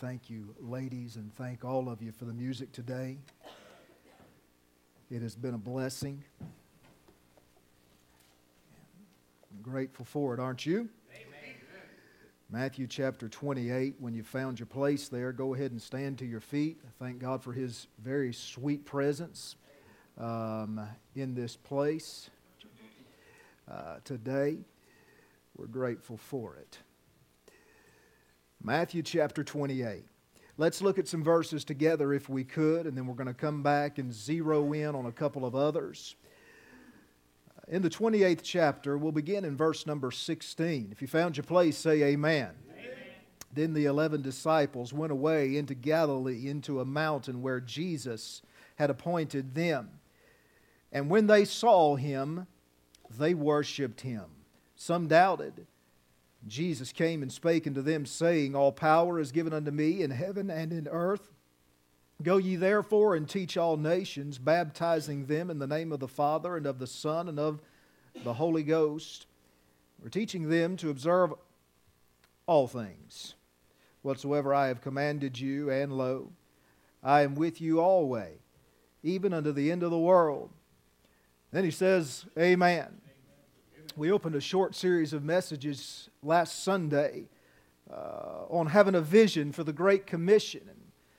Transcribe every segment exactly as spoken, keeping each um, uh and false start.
Thank you, ladies, and thank all of you for the music today. It has been a blessing. I'm grateful for it, aren't you? Amen. Matthew chapter twenty-eight, when you found your place there, go ahead and stand to your feet. Thank God for His very sweet presence um, in this place uh, today. We're grateful for it. Matthew chapter twenty-eight. Let's look at some verses together if we could, and then we're going to come back and zero in on a couple of others. In the twenty-eighth chapter, we'll begin in verse number sixteen. If you found your place, say amen. Amen. Then the eleven disciples went away into Galilee, into a mountain where Jesus had appointed them. And when they saw Him, they worshipped Him. Some doubted. Jesus came and spake unto them, saying, All power is given unto me in heaven and in earth. Go ye therefore and teach all nations, baptizing them in the name of the Father and of the Son and of the Holy Ghost. We're teaching them to observe all things, whatsoever I have commanded you, and lo, I am with you always, even unto the end of the world. Then He says, Amen. We opened a short series of messages last Sunday uh, on having a vision for the Great Commission and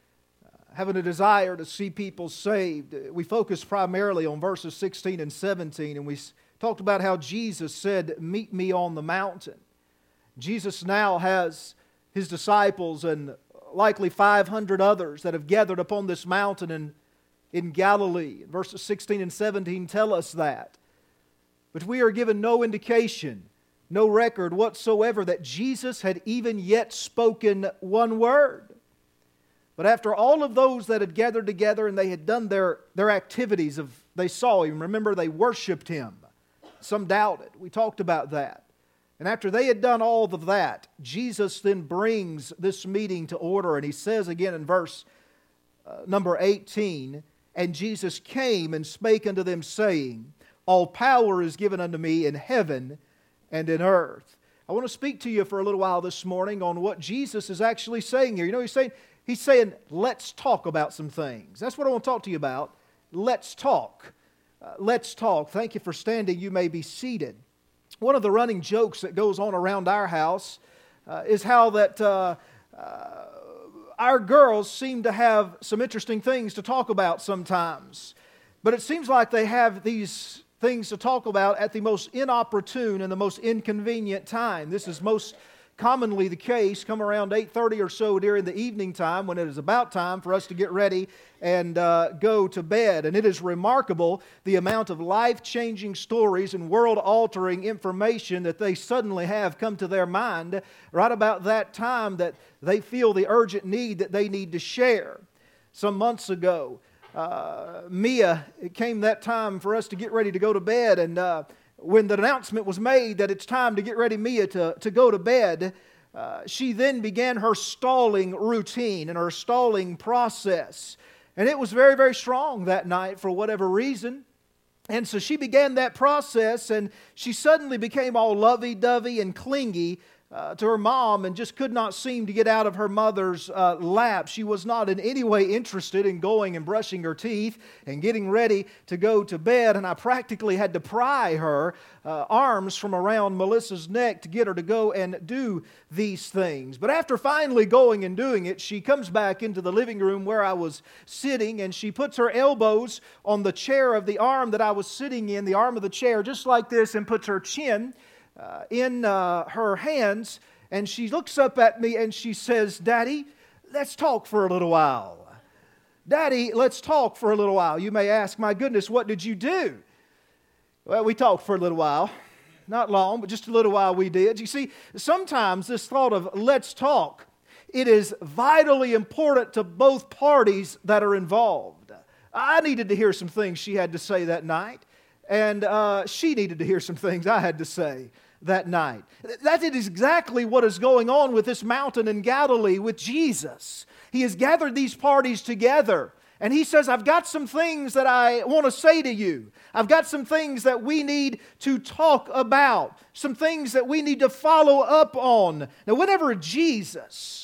uh, having a desire to see people saved. We focused primarily on verses sixteen and seventeen, and we talked about how Jesus said, Meet me on the mountain. Jesus now has His disciples and likely five hundred others that have gathered upon this mountain in, in Galilee. Verses sixteen and seventeen tell us that. But we are given no indication, no record whatsoever that Jesus had even yet spoken one word. But after all of those that had gathered together and they had done their, their activities, of they saw Him, remember they worshiped Him. Some doubted. We talked about that. And after they had done all of that, Jesus then brings this meeting to order. And He says again in verse uh, number eighteen, And Jesus came and spake unto them, saying, All power is given unto me in heaven and in earth. I want to speak to you for a little while this morning on what Jesus is actually saying here. You know, He's saying, He's saying, let's talk about some things. That's what I want to talk to you about. Let's talk. Uh, let's talk. Thank you for standing. You may be seated. One of the running jokes that goes on around our house uh, is how that uh, uh, our girls seem to have some interesting things to talk about sometimes. But it seems like they have these things to talk about at the most inopportune and the most inconvenient time. This is most commonly the case come around eight thirty or so during the evening time when it is about time for us to get ready and uh, go to bed. And it is remarkable the amount of life-changing stories and world-altering information that they suddenly have come to their mind right about that time that they feel the urgent need that they need to share. Some months ago, Uh, Mia, it came that time for us to get ready to go to bed, and uh, when the announcement was made that it's time to get ready, Mia, to, to go to bed, uh, she then began her stalling routine and her stalling process. And it was very, very strong that night for whatever reason. And so she began that process, and she suddenly became all lovey-dovey and clingy Uh, to her mom and just could not seem to get out of her mother's uh, lap. She was not in any way interested in going and brushing her teeth and getting ready to go to bed. And I practically had to pry her uh, arms from around Melissa's neck to get her to go and do these things. But after finally going and doing it, she comes back into the living room where I was sitting, and she puts her elbows on the chair of the arm that I was sitting in, the arm of the chair, just like this, and puts her chin Uh, in uh, her hands, and she looks up at me and she says, Daddy, let's talk for a little while. Daddy, let's talk for a little while. You may ask, my goodness, what did you do? Well, we talked for a little while. Not long, but just a little while we did. You see, sometimes this thought of let's talk, it is vitally important to both parties that are involved. I needed to hear some things she had to say that night, and uh, she needed to hear some things I had to say that night. That is exactly what is going on with this mountain in Galilee with Jesus. He has gathered these parties together, and He says, I've got some things that I want to say to you. I've got some things that we need to talk about, some things that we need to follow up on. Now, whenever Jesus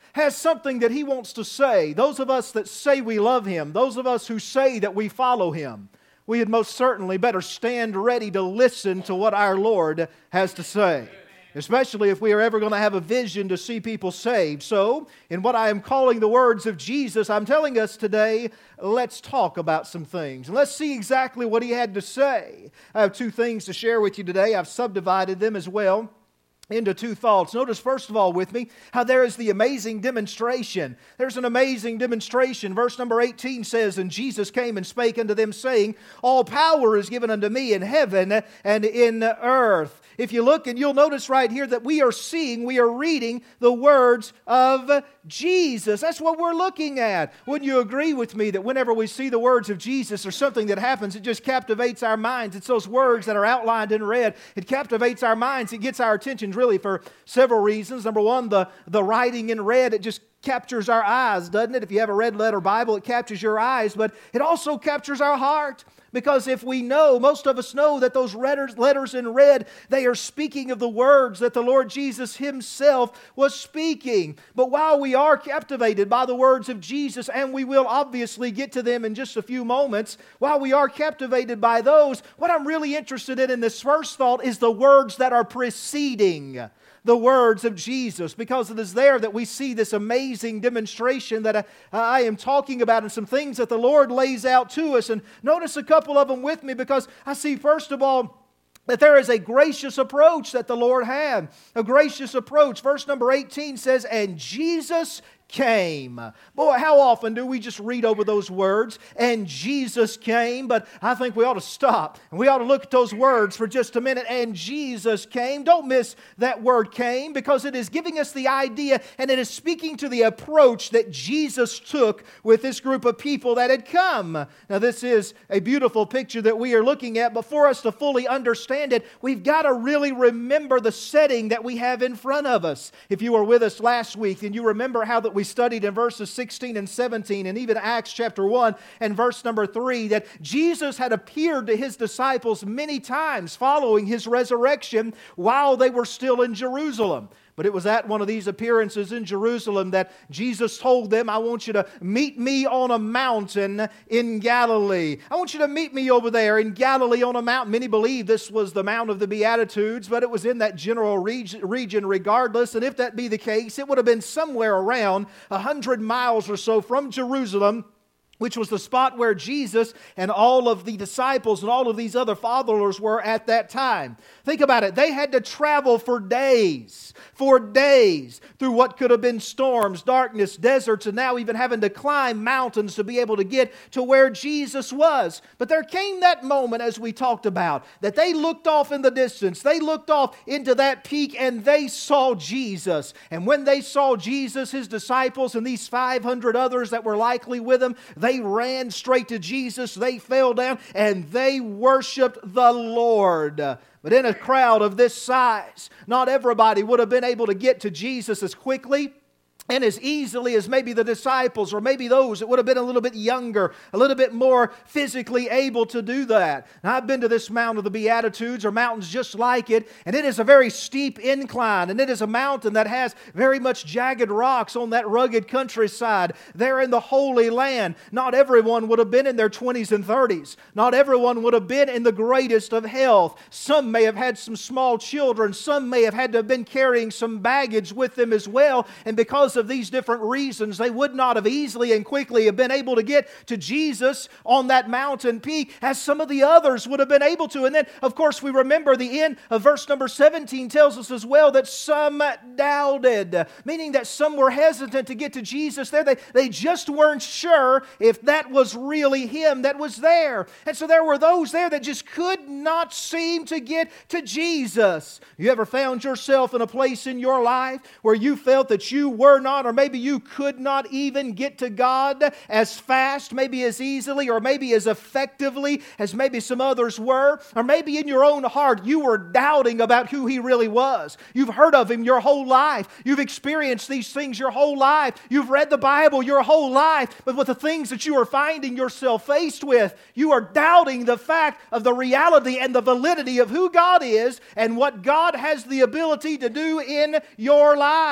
has something that He wants to say. Those of us that say we love Him, those of us who say that we follow Him, we had most certainly better stand ready to listen to what our Lord has to say. Especially if we are ever going to have a vision to see people saved. So, in what I am calling the words of Jesus, I'm telling us today, let's talk about some things. And let's see exactly what He had to say. I have two things to share with you today. I've subdivided them as well into two thoughts. Notice first of all with me how there is the amazing demonstration. There's an amazing demonstration. Verse number eighteen says, "And Jesus came and spake unto them, saying, All power is given unto me in heaven and in earth." If you look, and you'll notice right here that we are seeing, we are reading the words of Jesus. That's what we're looking at. Wouldn't you agree with me that whenever we see the words of Jesus or something that happens, it just captivates our minds? It's those words that are outlined in red. It captivates our minds. It gets our attention really for several reasons. Number one, the, the writing in red, it just captures our eyes, doesn't it? If you have a red letter Bible, it captures your eyes, but it also captures our heart. Because if we know, most of us know that those letters in red, they are speaking of the words that the Lord Jesus Himself was speaking. But while we are captivated by the words of Jesus, and we will obviously get to them in just a few moments, while we are captivated by those, what I'm really interested in in this first thought is the words that are preceding the words of Jesus, because it is there that we see this amazing demonstration that I, I am talking about, and some things that the Lord lays out to us. And notice a couple of them with me, because I see first of all that there is a gracious approach that the Lord had. A gracious approach. Verse number eighteen says, "And Jesus came." Boy, how often do we just read over those words, "and Jesus came"? But I think we ought to stop and we ought to look at those words for just a minute. "And Jesus came." Don't miss that word "came," because it is giving us the idea, and it is speaking to the approach that Jesus took with this group of people that had come. Now, this is a beautiful picture that we are looking at, but for us to fully understand it, we've got to really remember the setting that we have in front of us. If you were with us last week, and you remember how that we We studied in verses sixteen and seventeen, and even Acts chapter one and verse number three, that Jesus had appeared to His disciples many times following His resurrection while they were still in Jerusalem. But it was at one of these appearances in Jerusalem that Jesus told them, "I want you to meet me on a mountain in Galilee. I want you to meet me over there in Galilee on a mountain." Many believe this was the Mount of the Beatitudes, but it was in that general region regardless. And if that be the case, it would have been somewhere around a hundred miles or so from Jerusalem, which was the spot where Jesus and all of the disciples and all of these other followers were at that time. Think about it. They had to travel for days, for days, through what could have been storms, darkness, deserts, and now even having to climb mountains to be able to get to where Jesus was. But there came that moment, as we talked about, that they looked off in the distance. They looked off into that peak and they saw Jesus. And when they saw Jesus, His disciples, and these five hundred others that were likely with Him, they They ran straight to Jesus, they fell down, and they worshiped the Lord. But in a crowd of this size, not everybody would have been able to get to Jesus as quickly and as easily as maybe the disciples, or maybe those that would have been a little bit younger, a little bit more physically able to do that. Now, I've been to this Mount of the Beatitudes, or mountains just like it, and it is a very steep incline, and it is a mountain that has very much jagged rocks on that rugged countryside. There in the Holy Land, not everyone would have been in their twenties and thirties. Not everyone would have been in the greatest of health. Some may have had some small children. Some may have had to have been carrying some baggage with them as well, and because of these different reasons, they would not have easily and quickly have been able to get to Jesus on that mountain peak as some of the others would have been able to. And then, of course, we remember the end of verse number seventeen tells us as well that some doubted, meaning that some were hesitant to get to Jesus there. They, they just weren't sure if that was really Him that was there. And so there were those there that just could not seem to get to Jesus. You ever found yourself in a place in your life where you felt that you were not, or maybe you could not even get to God as fast, maybe as easily, or maybe as effectively as maybe some others were? Or maybe in your own heart you were doubting about who He really was. You've heard of Him your whole life. You've experienced these things your whole life. You've read the Bible your whole life. But with the things that you are finding yourself faced with, you are doubting the fact of the reality and the validity of who God is and what God has the ability to do in your life.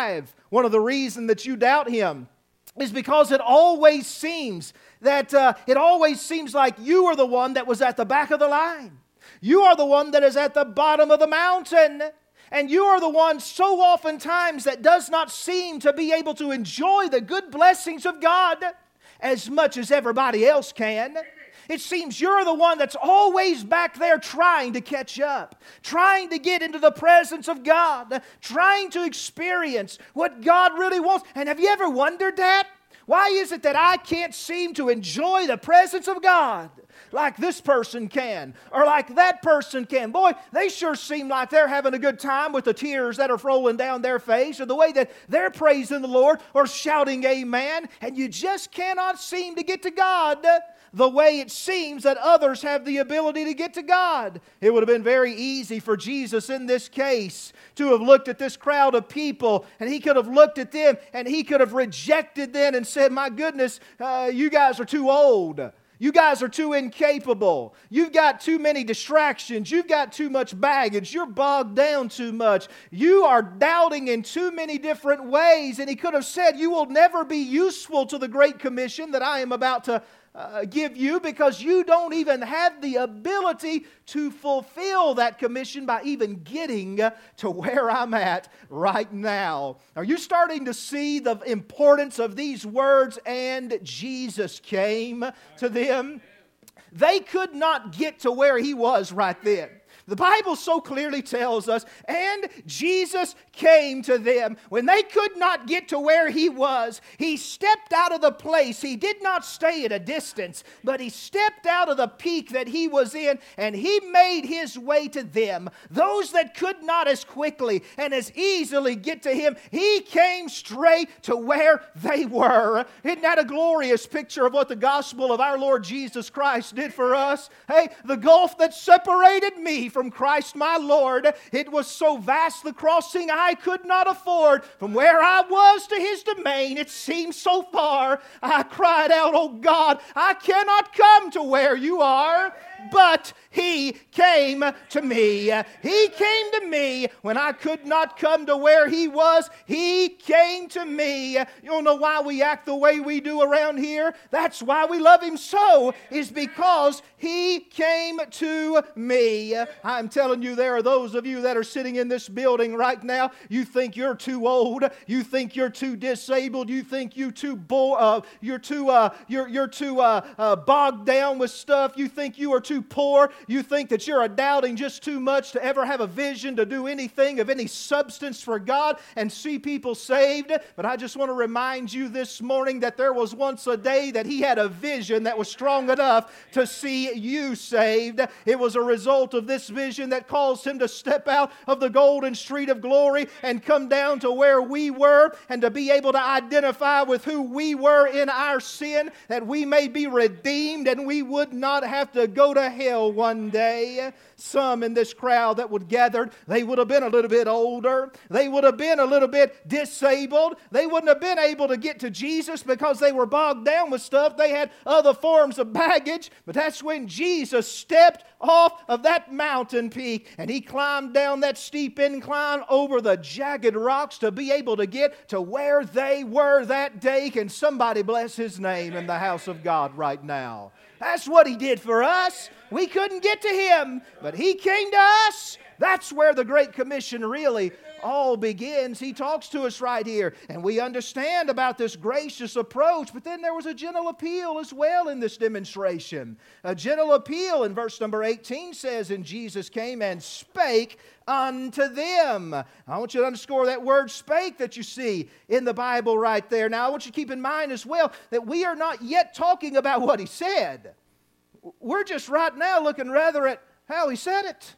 One of the reasons that you doubt Him is because it always seems that uh, it always seems like you are the one that was at the back of the line. You are the one that is at the bottom of the mountain. And you are the one so oftentimes that does not seem to be able to enjoy the good blessings of God as much as everybody else can. It seems you're the one that's always back there trying to catch up, trying to get into the presence of God, trying to experience what God really wants. And have you ever wondered that? Why is it that I can't seem to enjoy the presence of God like this person can, or like that person can? Boy, they sure seem like they're having a good time with the tears that are rolling down their face, or the way that they're praising the Lord or shouting amen, and you just cannot seem to get to God the way it seems that others have the ability to get to God. It would have been very easy for Jesus in this case to have looked at this crowd of people, and He could have looked at them and He could have rejected them and said, my goodness, uh, you guys are too old. You guys are too incapable. You've got too many distractions. You've got too much baggage. You're bogged down too much. You are doubting in too many different ways. And He could have said, you will never be useful to the Great Commission that I am about to uh, give you, because you don't even have the ability to fulfill that commission by even getting to where I'm at right now. Are you starting to see the importance of these words, and Jesus came to them? They could not get to where He was right then. The Bible so clearly tells us, and Jesus came to them. When they could not get to where He was, He stepped out of the place. He did not stay at a distance, but He stepped out of the peak that He was in, and He made His way to them. Those that could not as quickly and as easily get to Him, He came straight to where they were. Isn't that a glorious picture of what the gospel of our Lord Jesus Christ did for us? Hey, the gulf that separated me from Christ my Lord, it was so vast the crossing I could not afford. From where I was to His domain, it seemed so far. I cried out, oh God, I cannot come to where You are. But He came to me. He came to me when I could not come to where He was. He came to me. You don't know why we act the way we do around here? That's why we love Him so, is because He came to me. I'm telling you, there are those of you that are sitting in this building right now. You think you're too old. You think you're too disabled. You think you too bo- uh, you're too uh, you're you're too uh, uh, bogged down with stuff. You think you are too poor. You think that you're a doubting just too much to ever have a vision to do anything of any substance for God and see people saved. But I just want to remind you this morning that there was once a day that He had a vision that was strong enough to see you saved. It was a result of this vision that caused Him to step out of the golden street of glory and come down to where we were, and to be able to identify with who we were in our sin, that we may be redeemed and we would not have to go to hell one day. Some in this crowd that would gathered, they would have been a little bit older. They would have been a little bit disabled. They wouldn't have been able to get to Jesus because they were bogged down with stuff. They had other forms of baggage. But that's when Jesus stepped off of that mountain peak and He climbed down that steep incline over the jagged rocks to be able to get to where they were that day. Can somebody bless His name in the house of God right now? That's what He did for us. We couldn't get to Him, but He came to us. That's where the Great Commission really all begins. He talks to us right here, and we understand about this gracious approach, but then there was a gentle appeal as well in this demonstration. A gentle appeal in verse number eighteen says, and Jesus came and spake unto them. I want you to underscore that word spake that you see in the Bible right there. Now I want you to keep in mind as well that we are not yet talking about what He said. We're just right now looking rather at how He said it.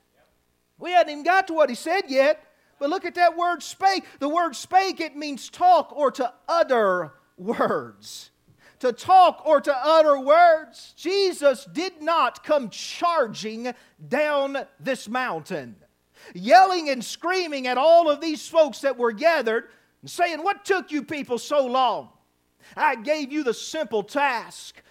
We hadn't even got to what He said yet. But look at that word spake. The word spake, it means talk or to utter words. To talk or to utter words. Jesus did not come charging down this mountain, yelling and screaming at all of these folks that were gathered and saying, what took you people so long? I gave you the simple task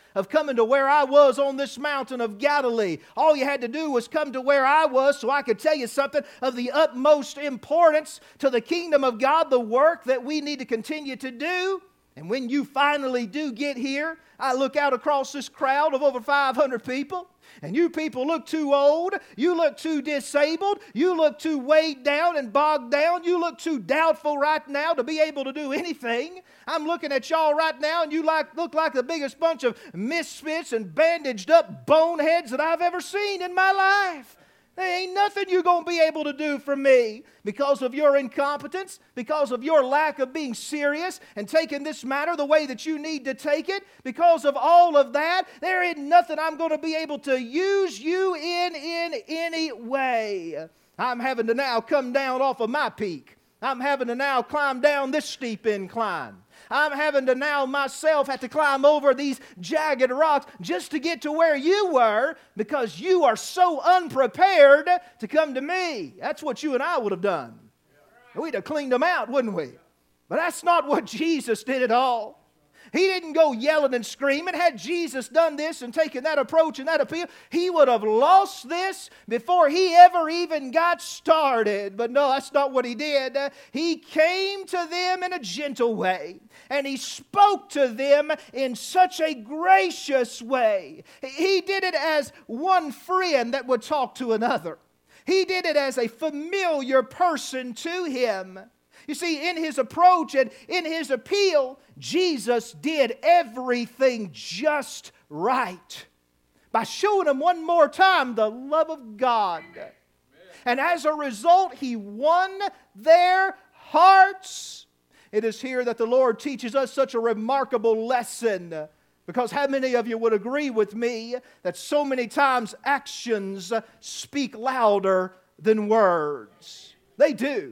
of coming to where I was on this mountain of Galilee. All you had to do was come to where I was so I could tell you something of the utmost importance to the kingdom of God, the work that we need to continue to do. And when you finally do get here, I look out across this crowd of over five hundred people, and you people look too old, you look too disabled, you look too weighed down and bogged down, you look too doubtful right now to be able to do anything. I'm looking at y'all right now, and you like, look like the biggest bunch of misfits and bandaged up boneheads that I've ever seen in my life. There ain't nothing you're going to be able to do for me because of your incompetence, because of your lack of being serious and taking this matter the way that you need to take it. Because of all of that, there ain't nothing I'm going to be able to use you in in any way. I'm having to now come down off of my peak. I'm having to now climb down this steep incline. I'm having to now myself have to climb over these jagged rocks just to get to where you were because you are so unprepared to come to me. That's what you and I would have done. We'd have cleaned them out, wouldn't we? But that's not what Jesus did at all. He didn't go yelling and screaming. Had Jesus done this and taken that approach and that appeal, he would have lost this before he ever even got started. But no, that's not what he did. He came to them in a gentle way, and he spoke to them in such a gracious way. He did it as one friend that would talk to another. He did it as a familiar person to him. You see, in his approach and in his appeal, Jesus did everything just right by showing them one more time the love of God. Amen. And as a result, he won their hearts. It is here that the Lord teaches us such a remarkable lesson. Because how many of you would agree with me that so many times actions speak louder than words? They do.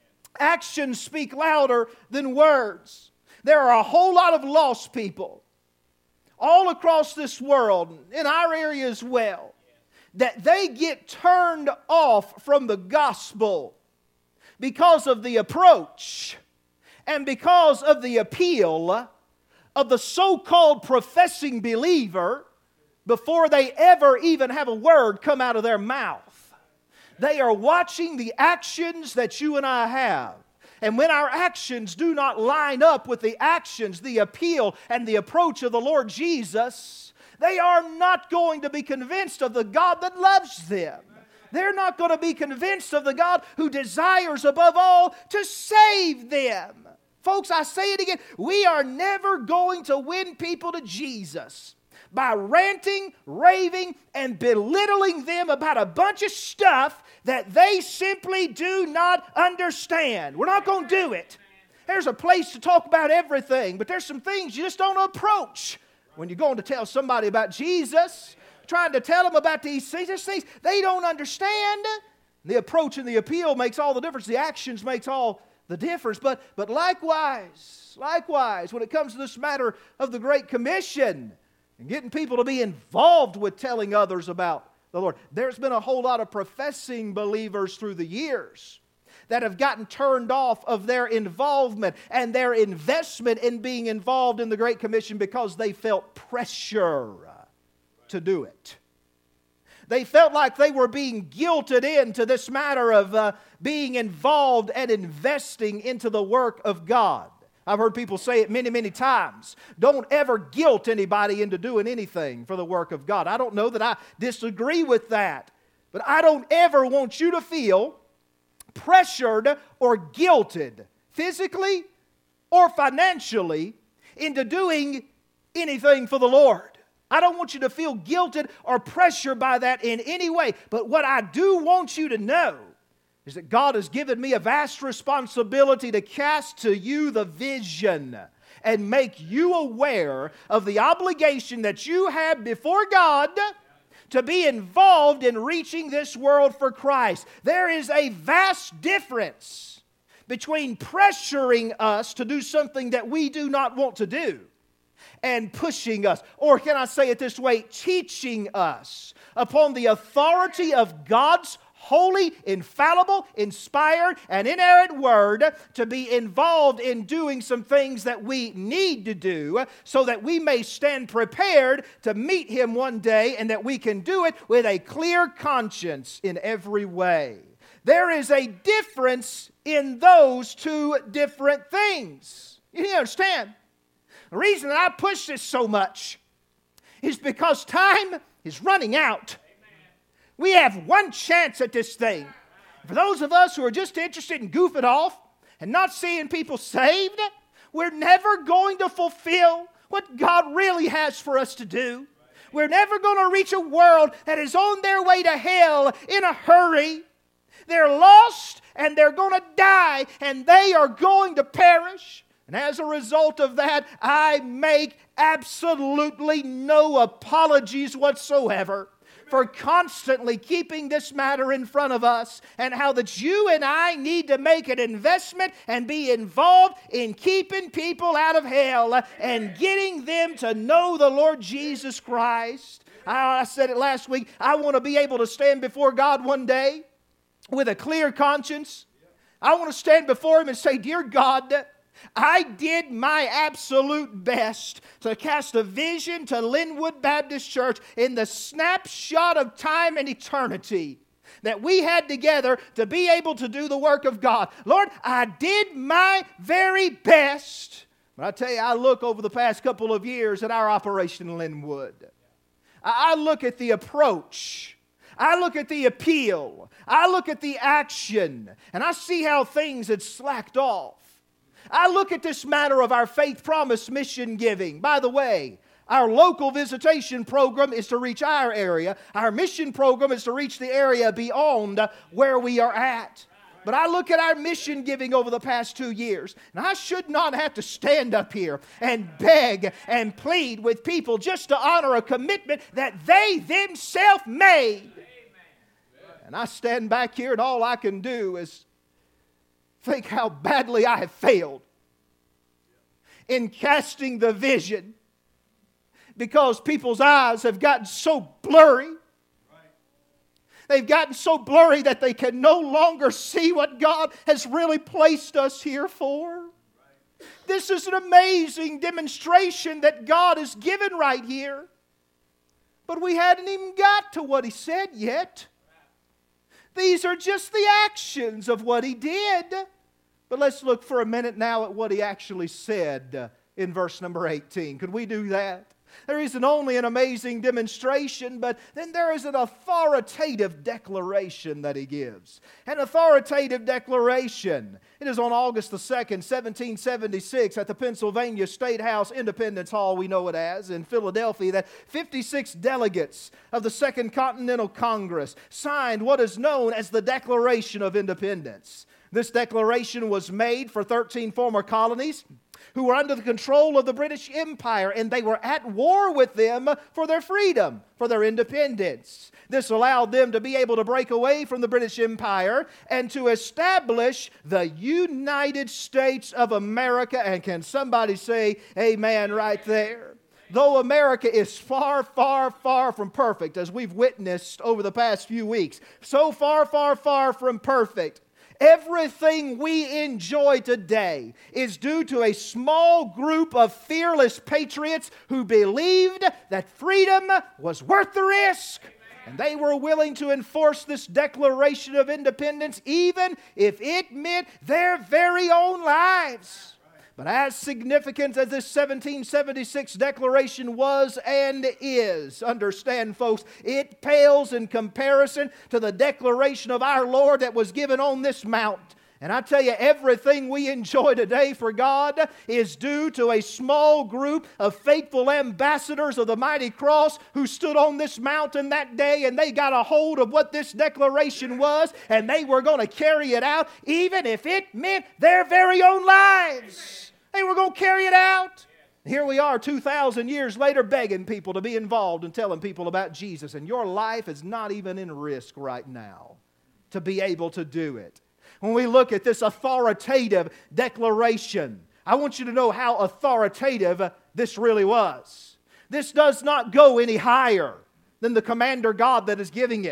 Actions speak louder than words. There are a whole lot of lost people all across this world, in our area as well, that they get turned off from the gospel because of the approach and because of the appeal of the so-called professing believer before they ever even have a word come out of their mouth. They are watching the actions that you and I have. And when our actions do not line up with the actions, the appeal, and the approach of the Lord Jesus, they are not going to be convinced of the God that loves them. They're not going to be convinced of the God who desires above all to save them. Folks, I say it again, we are never going to win people to Jesus by ranting, raving, and belittling them about a bunch of stuff that they simply do not understand. We're not going to do it. There's a place to talk about everything, but there's some things you just don't approach when you're going to tell somebody about Jesus, trying to tell them about these things. These things they don't understand. The approach and the appeal makes all the difference. The actions makes all the difference. But, but likewise, likewise, when it comes to this matter of the Great Commission, and getting people to be involved with telling others about the Lord. There's been a whole lot of professing believers through the years that have gotten turned off of their involvement and their investment in being involved in the Great Commission because they felt pressure to do it. They felt like they were being guilted into this matter of uh, being involved and investing into the work of God. I've heard people say it many, many times. Don't ever guilt anybody into doing anything for the work of God. I don't know that I disagree with that, but I don't ever want you to feel pressured or guilted, physically or financially, into doing anything for the Lord. I don't want you to feel guilted or pressured by that in any way. But what I do want you to know is that God has given me a vast responsibility to cast to you the vision and make you aware of the obligation that you have before God to be involved in reaching this world for Christ. There is a vast difference between pressuring us to do something that we do not want to do and pushing us, or can I say it this way, teaching us upon the authority of God's holy, infallible, inspired, and inerrant Word to be involved in doing some things that we need to do so that we may stand prepared to meet Him one day and that we can do it with a clear conscience in every way. There is a difference in those two different things. You understand? The reason that I push this so much is because time is running out. We have one chance at this thing. For those of us who are just interested in goofing off and not seeing people saved, we're never going to fulfill what God really has for us to do. We're never going to reach a world that is on their way to hell in a hurry. They're lost and they're going to die and they are going to perish. And as a result of that, I make absolutely no apologies whatsoever for constantly keeping this matter in front of us and how that you and I need to make an investment and be involved in keeping people out of hell and getting them to know the Lord Jesus Christ. I said it last week, I want to be able to stand before God one day with a clear conscience. I want to stand before Him and say, "Dear God, I did my absolute best to cast a vision to Linwood Baptist Church in the snapshot of time and eternity that we had together to be able to do the work of God. Lord, I did my very best." But I tell you, I look over the past couple of years at our operation in Linwood. I look at the approach. I look at the appeal. I look at the action. And I see how things had slacked off. I look at this matter of our Faith Promise mission giving. By the way, our local visitation program is to reach our area. Our mission program is to reach the area beyond where we are at. But I look at our mission giving over the past two years, and I should not have to stand up here and beg and plead with people just to honor a commitment that they themselves made. And I stand back here, and all I can do is think how badly I have failed in casting the vision because people's eyes have gotten so blurry. They've gotten so blurry that they can no longer see what God has really placed us here for. This is an amazing demonstration that God has given right here. But we hadn't even got to what He said yet. These are just the actions of what He did. But let's look for a minute now at what He actually said in verse number eighteen. Could we do that? There isn't only an amazing demonstration, but then there is an authoritative declaration that He gives. An authoritative declaration. It is on August the second, seventeen seventy-six at the Pennsylvania State House, Independence Hall we know it as, in Philadelphia, that fifty-six delegates of the Second Continental Congress signed what is known as the Declaration of Independence. This declaration was made for thirteen former colonies who were under the control of the British Empire, and they were at war with them for their freedom, for their independence. This allowed them to be able to break away from the British Empire and to establish the United States of America. And can somebody say amen right there? Though America is far, far, far from perfect, as we've witnessed over the past few weeks, so far, far, far from perfect, everything we enjoy today is due to a small group of fearless patriots who believed that freedom was worth the risk. And they were willing to enforce this Declaration of Independence even if it meant their very own lives. But as significant as this seventeen seventy-six declaration was and is, understand, folks, it pales in comparison to the declaration of our Lord that was given on this mount. And I tell you, everything we enjoy today for God is due to a small group of faithful ambassadors of the mighty cross who stood on this mountain that day, and they got a hold of what this declaration was, and they were going to carry it out even if it meant their very own lives. They were going to carry it out. Here we are two thousand years later begging people to be involved and telling people about Jesus. And your life is not even in risk right now to be able to do it. When we look at this authoritative declaration, I want you to know how authoritative this really was. This does not go any higher than the commander God that is giving it.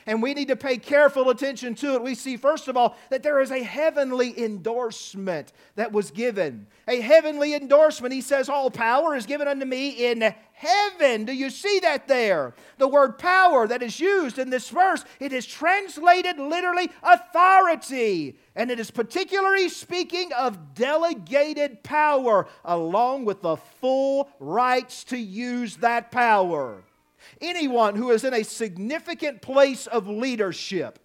and we need to pay careful attention to it. We see, first of all, that there is a heavenly endorsement that was given. A heavenly endorsement. He says, all power is given unto me in heaven. Do you see that there? The word power that is used in this verse, it is translated literally authority. And it is particularly speaking of delegated power, along with the full rights to use that power. Anyone who is in a significant place of leadership,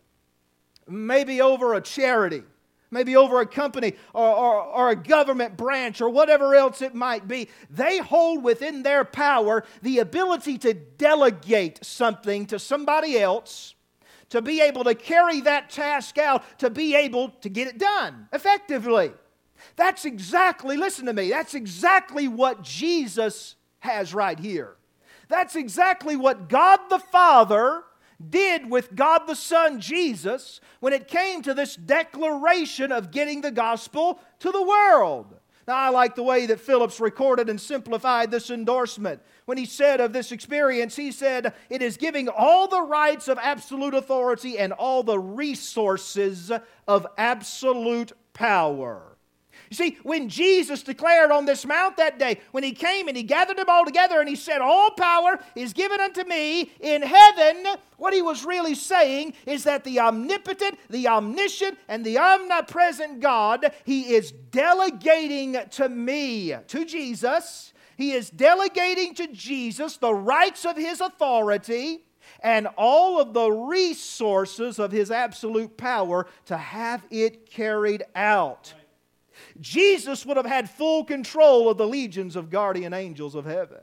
maybe over a charity, maybe over a company or, or, or a government branch or whatever else it might be, they hold within their power the ability to delegate something to somebody else, to be able to carry that task out, to be able to get it done effectively. That's exactly, listen to me, that's exactly what Jesus has right here. That's exactly what God the Father did with God the Son, Jesus, when it came to this declaration of getting the gospel to the world. Now, I like the way that Phillips recorded and simplified this endorsement. When he said of this experience, he said, it is giving all the rights of absolute authority and all the resources of absolute power. You see, when Jesus declared on this mount that day, when He came and He gathered them all together and He said, all power is given unto me in heaven, what He was really saying is that the omnipotent, the omniscient, and the omnipresent God, He is delegating to me, to Jesus, He is delegating to Jesus the rights of His authority and all of the resources of His absolute power to have it carried out. Jesus would have had full control of the legions of guardian angels of heaven.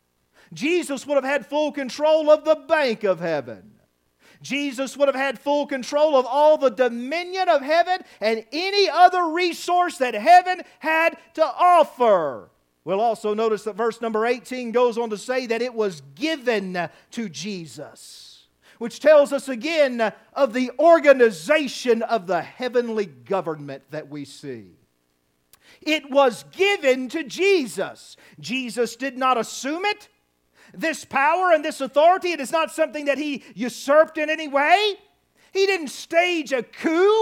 Jesus would have had full control of the bank of heaven. Jesus would have had full control of all the dominion of heaven and any other resource that heaven had to offer. We'll also notice that verse number eighteen goes on to say that it was given to Jesus, which tells us again of the organization of the heavenly government that we see. It was given to Jesus. Jesus did not assume it. This power and this authority, it is not something that He usurped in any way. He didn't stage a coup.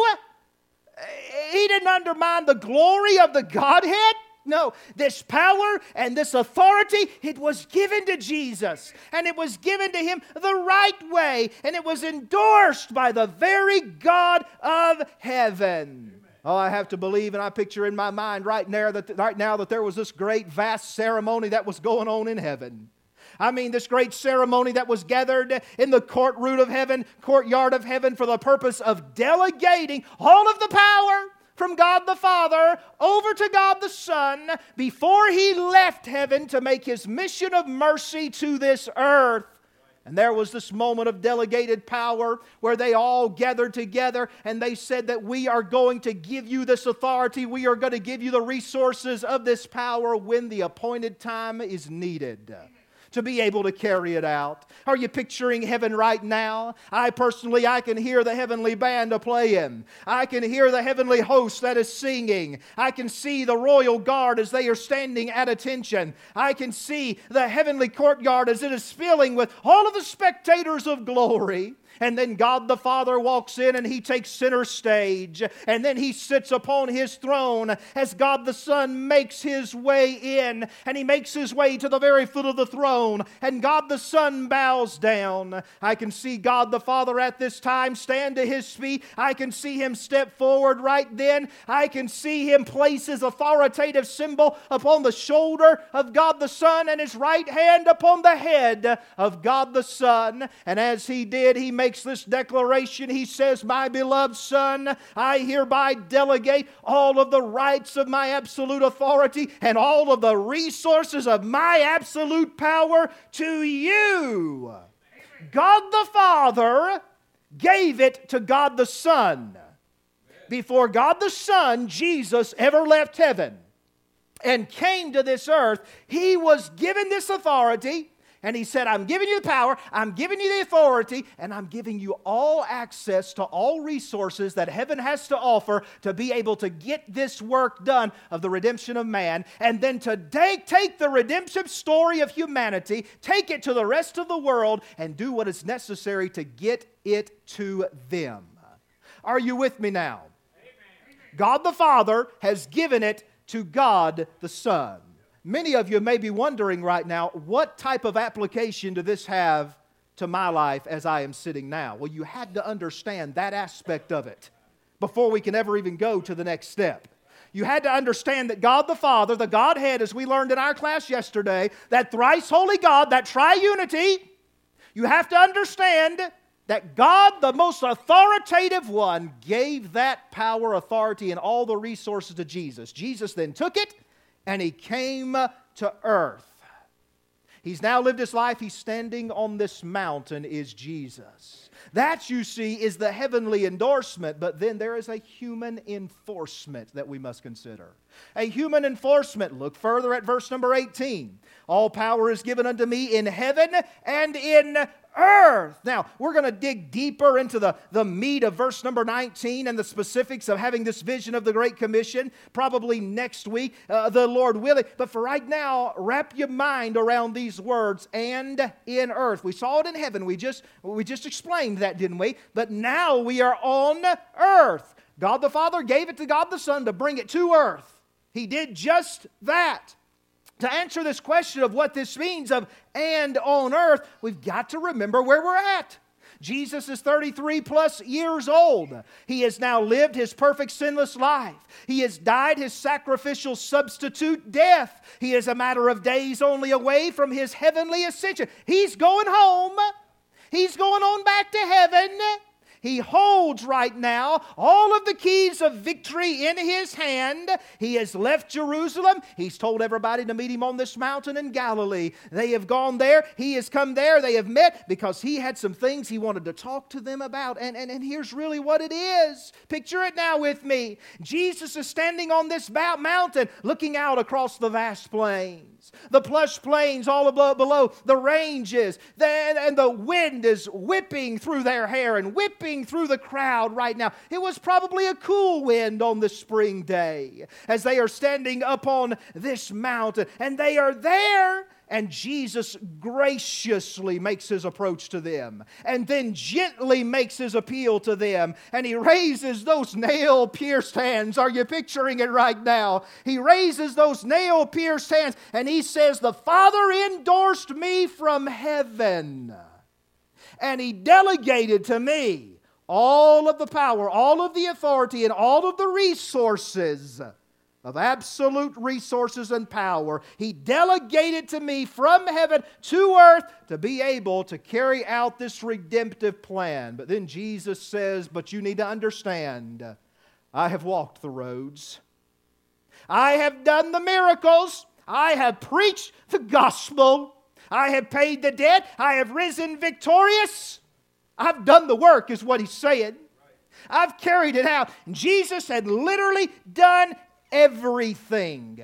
He didn't undermine the glory of the Godhead. No, this power and this authority, it was given to Jesus. And it was given to Him the right way. And it was endorsed by the very God of heaven. Oh, I have to believe, and I picture in my mind right now that right now that there was this great, vast ceremony that was going on in heaven. I mean, this great ceremony that was gathered in the courtroom of heaven, courtyard of heaven, for the purpose of delegating all of the power from God the Father over to God the Son before He left heaven to make His mission of mercy to this earth. And there was this moment of delegated power where they all gathered together and they said that we are going to give you this authority. We are going to give you the resources of this power when the appointed time is needed to be able to carry it out. Are you picturing heaven right now? I personally, I can hear the heavenly band a playing. I can hear the heavenly host that is singing. I can see the royal guard as they are standing at attention. I can see the heavenly courtyard as it is filling with all of the spectators of glory. And then God the Father walks in and He takes center stage. And then He sits upon His throne as God the Son makes His way in. And He makes His way to the very foot of the throne. And God the Son bows down. I can see God the Father at this time stand to His feet. I can see Him step forward right then. I can see Him place His authoritative symbol upon the shoulder of God the Son and His right hand upon the head of God the Son. And as He did, He made makes this declaration. He says, my beloved Son, I hereby delegate all of the rights of my absolute authority and all of the resources of my absolute power to you. Amen. God the Father gave it to God the Son. Before God the Son, Jesus, ever left heaven and came to this earth, He was given this authority. And He said, I'm giving you the power, I'm giving you the authority, and I'm giving you all access to all resources that heaven has to offer to be able to get this work done of the redemption of man, and then to take, take the redemption story of humanity, take it to the rest of the world, and do what is necessary to get it to them. Are you with me now? Amen. God the Father has given it to God the Son. Many of you may be wondering right now, what type of application do this have to my life as I am sitting now? Well, you had to understand that aspect of it before we can ever even go to the next step. You had to understand that God the Father, the Godhead, as we learned in our class yesterday, that thrice holy God, that triunity, you have to understand that God, the most authoritative one, gave that power, authority, and all the resources to Jesus. Jesus then took it, and He came to earth. He's now lived His life. He's standing on this mountain is Jesus. That, you see, is the heavenly endorsement, but then there is a human enforcement that we must consider. A human enforcement. Look further at verse number eighteen. All power is given unto me in heaven and in earth. Now, we're going to dig deeper into the, the meat of verse number nineteen and the specifics of having this vision of the Great Commission, probably next week, uh, the Lord willing. But for right now, wrap your mind around these words, and in earth. We saw it in heaven. We just, we just explained that, didn't we? But now we are on earth. God the Father gave it to God the Son to bring it to earth. He did just that. To answer this question of what this means of and on earth, we've got to remember where we're at. Jesus is thirty-three plus years old. He has now lived His perfect sinless life. He has died His sacrificial substitute death. He is a matter of days only away from His heavenly ascension. He's going home. He's going on back to heaven. He holds right now all of the keys of victory in His hand. He has left Jerusalem. He's told everybody to meet Him on this mountain in Galilee. They have gone there. He has come there. They have met because He had some things He wanted to talk to them about. And, and, and here's really what it is. Picture it now with me. Jesus is standing on this mountain looking out across the vast plains. The plush plains all above, below, the ranges, the, and the wind is whipping through their hair and whipping through the crowd right now. It was probably a cool wind on the spring day as they are standing up on this mountain, and they are there. And Jesus graciously makes His approach to them, and then gently makes His appeal to them, and He raises those nail-pierced hands. Are you picturing it right now? He raises those nail-pierced hands, and He says, the Father endorsed me from heaven, and He delegated to me all of the power, all of the authority, and all of the resources of absolute resources and power. He delegated to me from heaven to earth to be able to carry out this redemptive plan. But then Jesus says, but you need to understand, I have walked the roads. I have done the miracles. I have preached the gospel. I have paid the debt. I have risen victorious. I've done the work, is what He's saying. I've carried it out. Jesus had literally done everything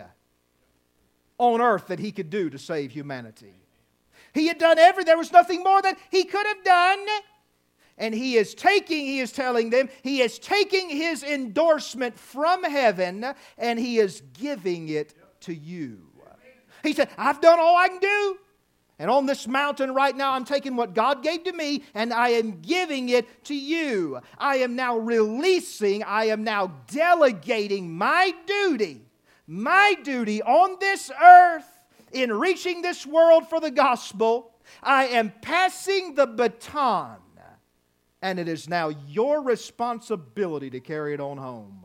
on earth that He could do to save humanity. He had done everything. There was nothing more that He could have done. And He is taking, He is telling them, He is taking His endorsement from heaven and He is giving it to you. He said, I've done all I can do. And on this mountain right now, I'm taking what God gave to me and I am giving it to you. I am now releasing, I am now delegating my duty, my duty on this earth in reaching this world for the gospel. I am passing the baton, and it is now your responsibility to carry it on home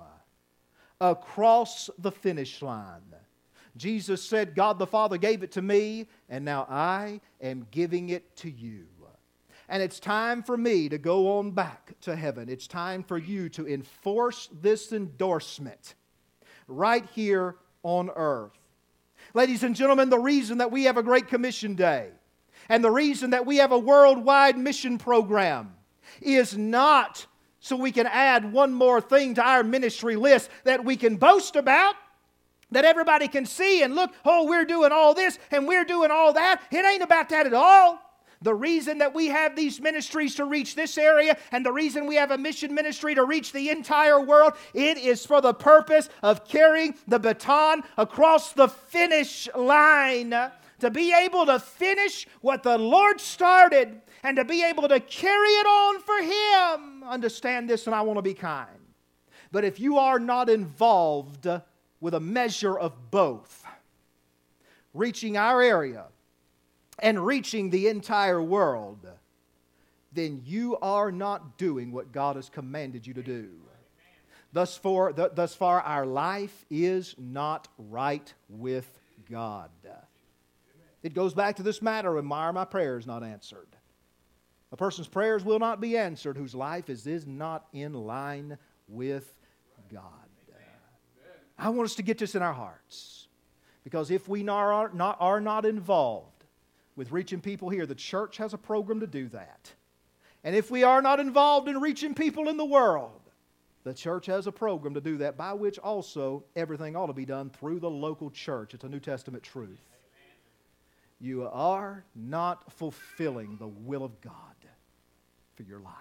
across the finish line. Jesus said, God the Father gave it to me, and now I am giving it to you. And it's time for me to go on back to heaven. It's time for you to enforce this endorsement right here on earth. Ladies and gentlemen, the reason that we have a Great Commission Day and the reason that we have a worldwide mission program is not so we can add one more thing to our ministry list that we can boast about. that everybody can see and look, oh, we're doing all this and we're doing all that. It ain't about that at all. The reason that we have these ministries to reach this area and the reason we have a mission ministry to reach the entire world, it is for the purpose of carrying the baton across the finish line. To be able to finish what the Lord started and to be able to carry it on for Him. Understand this, and I want to be kind. But if you are not involved with a measure of both, reaching our area and reaching the entire world, then you are not doing what God has commanded you to do. Thus far, th- thus far our life is not right with God. It goes back to this matter of why are my prayers not answered? A person's prayers will not be answered whose life is, is not in line with God. I want us to get this in our hearts. Because if we are not, are not involved with reaching people here, the church has a program to do that. And if we are not involved in reaching people in the world, the church has a program to do that, by which also everything ought to be done through the local church. It's a New Testament truth. You are not fulfilling the will of God for your life.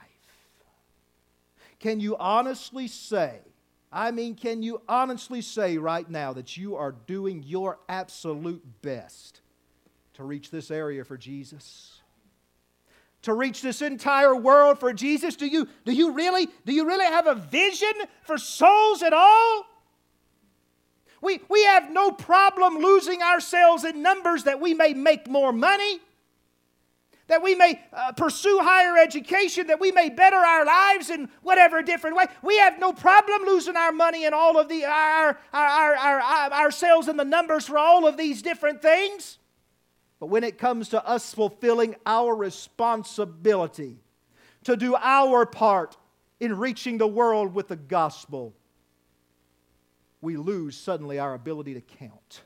Can you honestly say, I mean, can you honestly say right now that you are doing your absolute best to reach this area for Jesus? To reach this entire world for Jesus? Do you, do you really, do you really have a vision for souls at all? We, we have no problem losing ourselves in numbers that we may make more money, that we may uh, pursue higher education, that we may better our lives in whatever different way. We have no problem losing our money and all of the our, our, our, our, our ourselves in the numbers for all of these different things. But when it comes to us fulfilling our responsibility to do our part in reaching the world with the gospel, we lose suddenly our ability to count.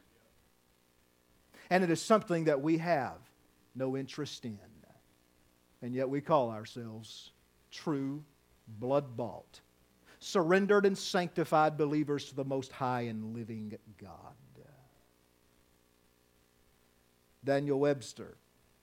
And it is something that we have no interest in. And yet we call ourselves true, blood-bought, surrendered and sanctified believers to the Most High and living God. Daniel Webster,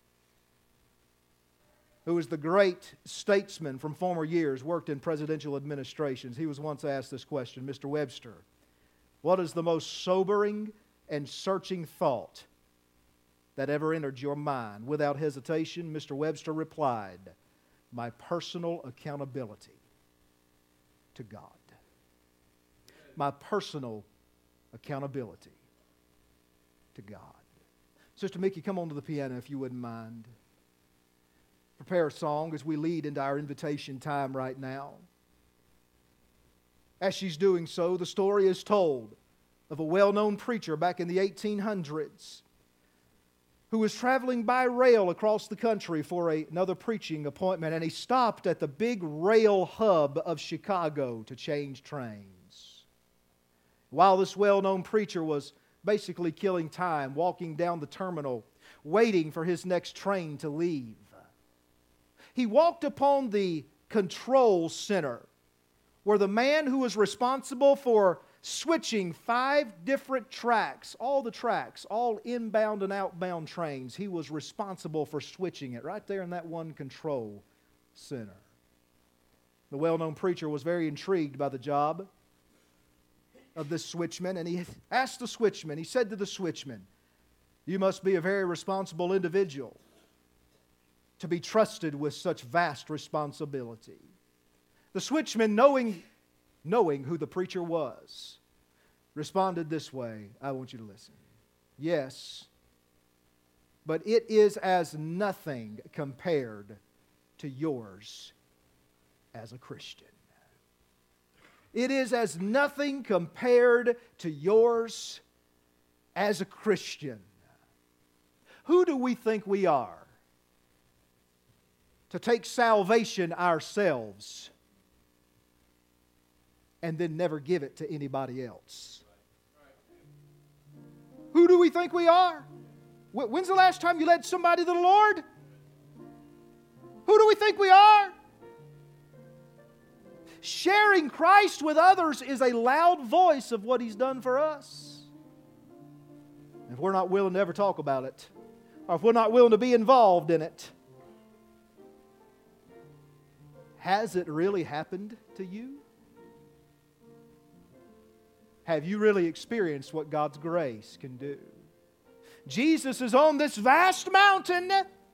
who was the great statesman from former years, worked in presidential administrations. He was once asked this question, Mister Webster, what is the most sobering and searching thought that ever entered your mind? Without hesitation, Mister Webster replied, my personal accountability to God. My personal accountability to God. Sister Mickey, come on to the piano if you wouldn't mind. Prepare a song as we lead into our invitation time right now. As she's doing so, the story is told of a well-known preacher back in the eighteen hundreds who was traveling by rail across the country for a, another preaching appointment, and he stopped at the big rail hub of Chicago to change trains. While this well-known preacher was basically killing time, walking down the terminal, waiting for his next train to leave, he walked upon the control center where the man who was responsible for switching five different tracks, all the tracks, all inbound and outbound trains, he was responsible for switching it right there in that one control center. The well-known preacher was very intrigued by the job of this switchman, and he asked the switchman, he said to the switchman, you must be a very responsible individual to be trusted with such vast responsibility. The switchman, knowing, knowing who the preacher was, responded this way. I want you to listen. Yes, but it is as nothing compared to yours as a Christian. It is as nothing compared to yours as a Christian. Who do we think we are to take salvation ourselves and then never give it to anybody else? Who do we think we are? When's the last time you led somebody to the Lord? Who do we think we are? Sharing Christ with others is a loud voice of what He's done for us. if we're not willing to ever talk about it, or if we're not willing to be involved in it, has it really happened to you? Have you really experienced what God's grace can do? Jesus is on this vast mountain,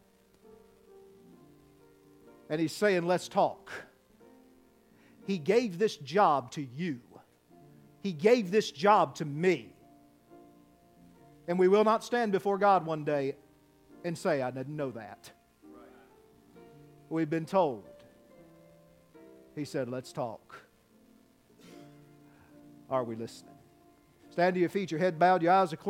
and He's saying, let's talk. He gave this job to you. He gave this job to me. And we will not stand before God one day and say, I didn't know that. We've been told. He said, let's talk. Are we listening? Stand to your feet, your head bowed, your eyes are closed.